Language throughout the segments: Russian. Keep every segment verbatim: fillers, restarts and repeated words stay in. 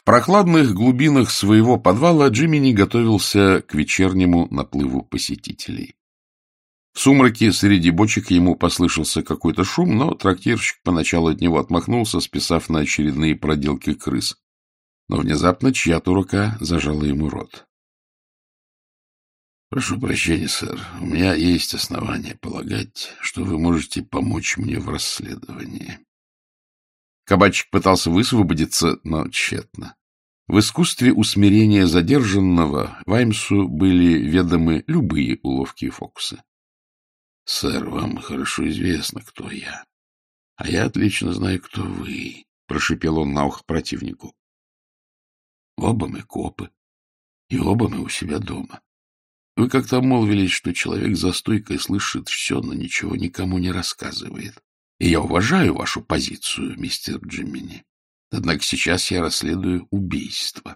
В прохладных глубинах своего подвала Джимини готовился к вечернему наплыву посетителей. В сумраке среди бочек ему послышался какой-то шум, но трактирщик поначалу от него отмахнулся, списав на очередные проделки крыс. Но внезапно чья-то рука зажала ему рот. — Прошу прощения, сэр, у меня есть основания полагать, что вы можете помочь мне в расследовании. Кабачик пытался высвободиться, но тщетно. В искусстве усмирения задержанного Ваймсу были ведомы любые уловки и фокусы. — Сэр, вам хорошо известно, кто я. — А я отлично знаю, кто вы, — прошипел он на ухо противнику. — Оба мы копы, и оба мы у себя дома. Вы как-то обмолвились, что человек за стойкой слышит все, но ничего никому не рассказывает. И я уважаю вашу позицию, мистер Джимини. Однако сейчас я расследую убийство.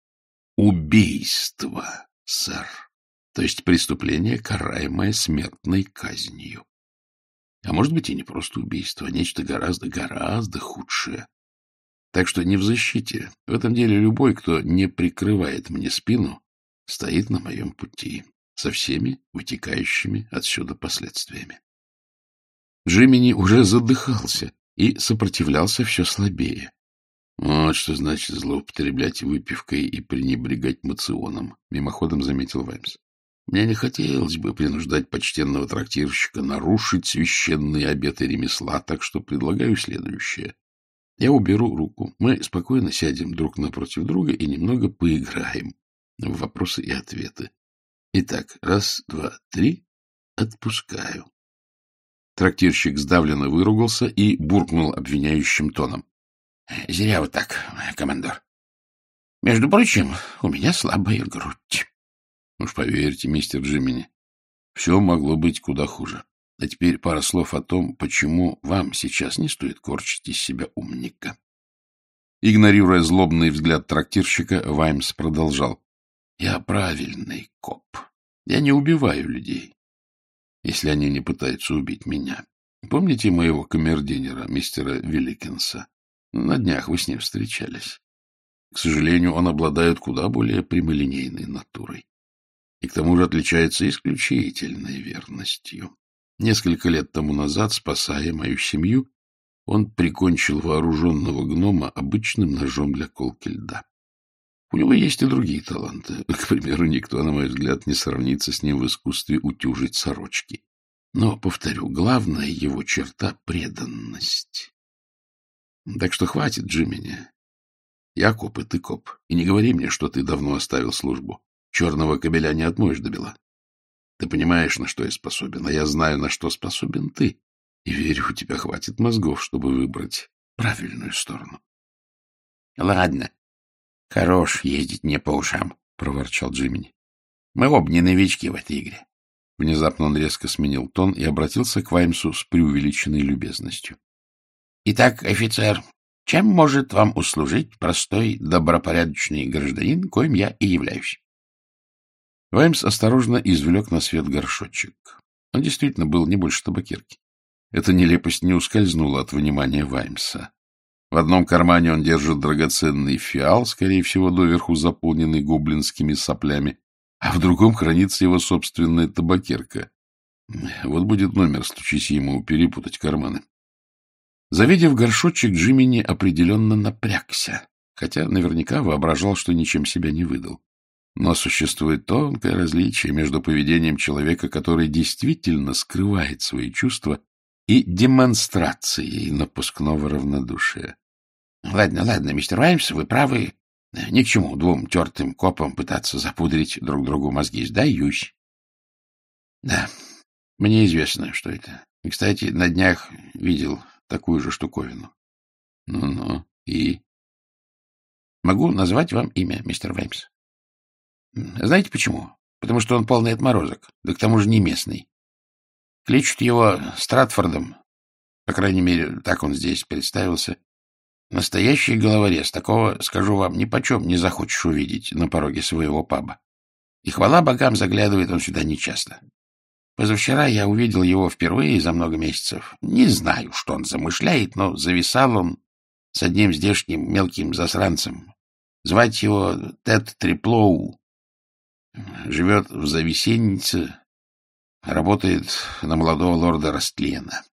Убийство, сэр. То есть преступление, караемое смертной казнью. А может быть и не просто убийство, а нечто гораздо-гораздо худшее. Так что не в защите. В этом деле любой, кто не прикрывает мне спину, стоит на моем пути, со всеми вытекающими отсюда последствиями. Джимини уже задыхался и сопротивлялся все слабее. Вот что значит злоупотреблять выпивкой и пренебрегать моционом, мимоходом заметил Ваймс. Мне не хотелось бы принуждать почтенного трактирщика нарушить священные обеты ремесла, так что предлагаю следующее. Я уберу руку, мы спокойно сядем друг напротив друга и немного поиграем в вопросы и ответы. Итак, раз, два, три, отпускаю. Трактирщик сдавленно выругался и буркнул обвиняющим тоном. — Зря вы так, командор. Между прочим, у меня слабая грудь. Уж поверьте, мистер Джимини, все могло быть куда хуже. А теперь пара слов о том, почему вам сейчас не стоит корчить из себя умника. Игнорируя злобный взгляд трактирщика, Ваймс продолжал. — Я правильный коп. Я не убиваю людей, если они не пытаются убить меня. Помните моего камердинера, мистера Вилликинса? На днях вы с ним встречались. К сожалению, он обладает куда более прямолинейной натурой. И к тому же отличается исключительной верностью. Несколько лет тому назад, спасая мою семью, он прикончил вооруженного гнома обычным ножом для колки льда. У него есть и другие таланты. К примеру, никто, на мой взгляд, не сравнится с ним в искусстве утюжить сорочки. Но, повторю, главная его черта — преданность. Так что хватит, Джимини. Я коп, и ты коп. И не говори мне, что ты давно оставил службу. Черного кобеля не отмоешь до бела. Ты понимаешь, на что я способен, а я знаю, на что способен ты. И верю, у тебя хватит мозгов, чтобы выбрать правильную сторону. — Ладно. Хорош ездить не по ушам, — проворчал Джимини. — Мы оба не новички в этой игре. Внезапно он резко сменил тон и обратился к Ваймсу с преувеличенной любезностью. — Итак, офицер, чем может вам услужить простой добропорядочный гражданин, коим я и являюсь? Ваймс осторожно извлек на свет горшочек. Он действительно был не больше табакерки. Эта нелепость не ускользнула от внимания Ваймса. В одном кармане он держит драгоценный фиал, скорее всего, доверху заполненный гоблинскими соплями, а в другом хранится его собственная табакерка. Вот будет номер, стучись ему перепутать карманы. Завидев горшочек, Джимини определенно напрягся, хотя наверняка воображал, что ничем себя не выдал. Но существует тонкое различие между поведением человека, который действительно скрывает свои чувства, и демонстрацией напускного равнодушия. — Ладно, ладно, мистер Ваймс, вы правы. Ни к чему двум тертым копам пытаться запудрить друг другу мозги. Сдаюсь. — Да, мне известно, что это. И, кстати, на днях видел такую же штуковину. Ну — Ну-ну, и? — Могу назвать вам имя, мистер Ваймс. Знаете почему? Потому что он полный отморозок, да к тому же не местный. Кличут его Стратфордом, по крайней мере, так он здесь представился. Настоящий головорез, такого, скажу вам, нипочем не захочешь увидеть на пороге своего паба. И хвала богам, заглядывает он сюда нечасто. Позавчера я увидел его впервые за много месяцев. Не знаю, что он замышляет, но зависал он с одним здешним мелким засранцем. Звать его Тед Триплоу. Живет в Завесеннице, работает на молодого лорда Растлена.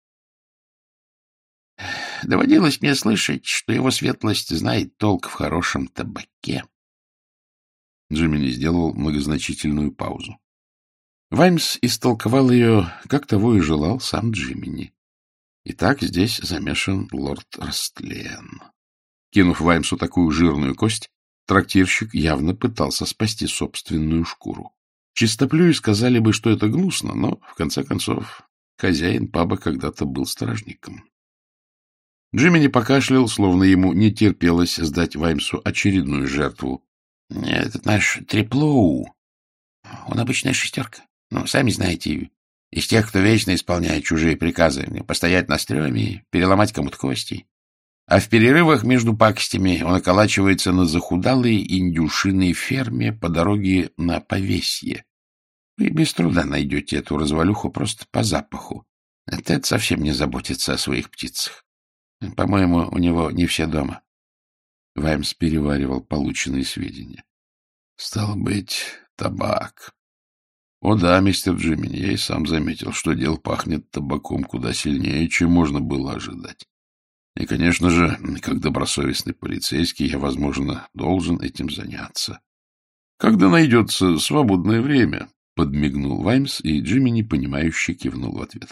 Доводилось мне слышать, что его светлость знает толк в хорошем табаке. Джимини сделал многозначительную паузу. Ваймс истолковал ее, как того и желал сам Джимини. Итак, здесь замешан лорд Растлен. Кинув Ваймсу такую жирную кость, трактирщик явно пытался спасти собственную шкуру. Чистоплюи сказали бы, что это гнусно, но, в конце концов, хозяин паба когда-то был стражником. Джимини покашлял, словно ему не терпелось сдать Ваймсу очередную жертву. — Этот наш Триплоу, он обычная шестерка. Ну, сами знаете, из тех, кто вечно исполняет чужие приказы, постоять на стреме, переломать кому-то кости. А в перерывах между пакостями он околачивается на захудалой индюшиной ферме по дороге на Повесье. Вы без труда найдете эту развалюху просто по запаху. Тед совсем не заботится о своих птицах. По-моему, у него не все дома. Ваймс переваривал полученные сведения. Стало быть, табак. О да, мистер Джимини, я и сам заметил, что дело пахнет табаком куда сильнее, чем можно было ожидать. И, конечно же, как добросовестный полицейский, я, возможно, должен этим заняться. Когда найдется свободное время, — подмигнул Ваймс, и Джимини, понимающе кивнул в ответ.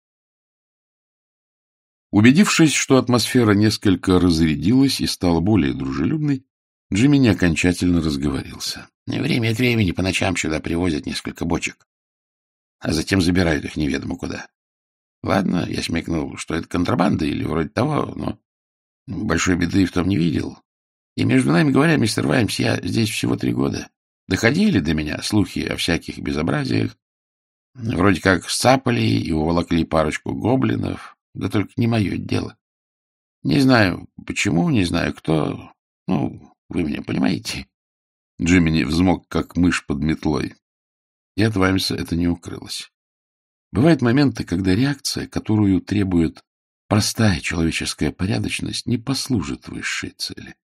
Убедившись, что атмосфера несколько разрядилась и стала более дружелюбной, Джимини окончательно разговорился. Время от времени по ночам сюда привозят несколько бочек, а затем забирают их неведомо куда. Ладно, я смекнул, что это контрабанда или вроде того, но большой беды в том не видел. И, между нами говоря, мистер Ваймс, я здесь всего три года. Доходили до меня слухи о всяких безобразиях. Вроде как сцапали и уволокли парочку гоблинов, да только не мое дело. Не знаю почему, не знаю кто, ну, вы меня понимаете. Джимини взмок, как мышь под метлой. И от Ваймса это не укрылось. Бывают моменты, когда реакция, которую требует простая человеческая порядочность, не послужит высшей цели.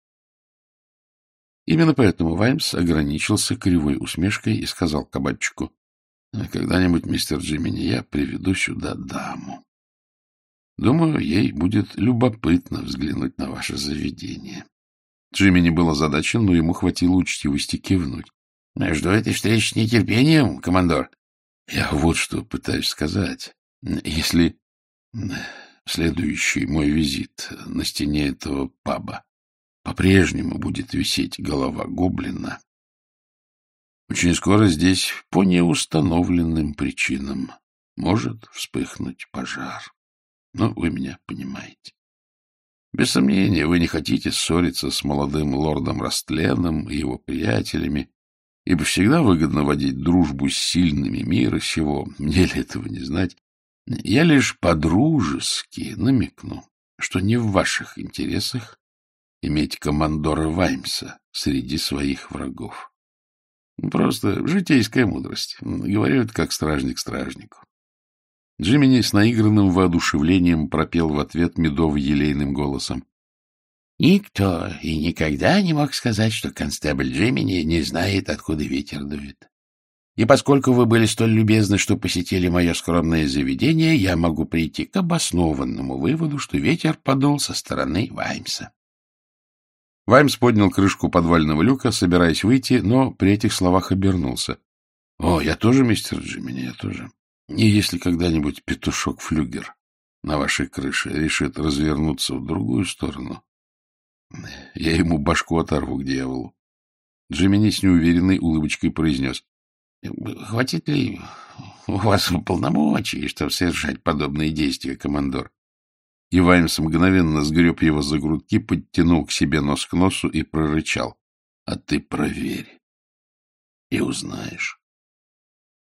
Именно поэтому Ваймс ограничился кривой усмешкой и сказал кабачику: — Когда-нибудь, мистер Джимини, я приведу сюда даму. Думаю, ей будет любопытно взглянуть на ваше заведение. Джимини был озадачен, но ему хватило учтивости кивнуть. — Жду этой встречи с нетерпением, командор. Я вот что пытаюсь сказать. Если следующий мой визит на стене этого паба по-прежнему будет висеть голова гоблина, очень скоро здесь по неустановленным причинам может вспыхнуть пожар. Ну, вы меня понимаете. Без сомнения, вы не хотите ссориться с молодым лордом Растленом и его приятелями, ибо всегда выгодно водить дружбу с сильными мира сего. Мне ли этого не знать? Я лишь по-дружески намекну, что не в ваших интересах иметь командора Ваймса среди своих врагов. Просто житейская мудрость. Говорю это как стражник стражнику. Джимини с наигранным воодушевлением пропел в ответ медово-елейным голосом: — Никто и никогда не мог сказать, что констебль Джимини не знает, откуда ветер дует. И поскольку вы были столь любезны, что посетили мое скромное заведение, я могу прийти к обоснованному выводу, что ветер подул со стороны Ваймса. Ваймс поднял крышку подвального люка, собираясь выйти, но при этих словах обернулся. — О, я тоже, мистер Джимини, я тоже. И если когда-нибудь петушок-флюгер на вашей крыше решит развернуться в другую сторону, я ему башку оторву к дьяволу. Джимини с неуверенной улыбочкой произнес: — Хватит ли у вас полномочий, чтобы совершать подобные действия, командор? И Ваймс мгновенно сгреб его за грудки, подтянул к себе нос к носу и прорычал: — А ты проверь и узнаешь.